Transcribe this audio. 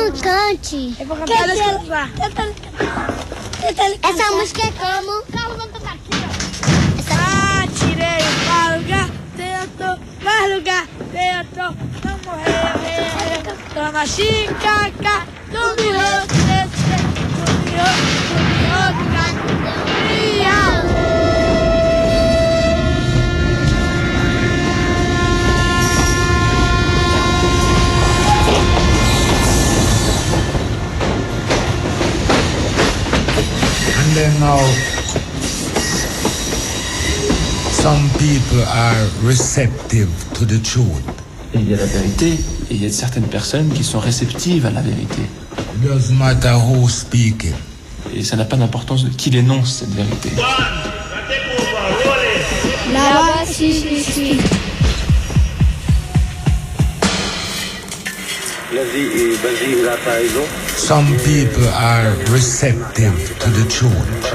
Cante. Eu vou cantar essa lá. Essa música é como? Tirei o lugar dentro, mais lugar dentro, não morreu, toma chicaca, do miolo, And then now, some people are receptive to the truth. Et il y a la vérité, et il y a certaines personnes qui sont réceptives à la vérité. It doesn't matter who's speaking. Et ça n'a pas d'importance de qui l'énonce cette vérité. Là-bas, si. Some people are receptive to the truth.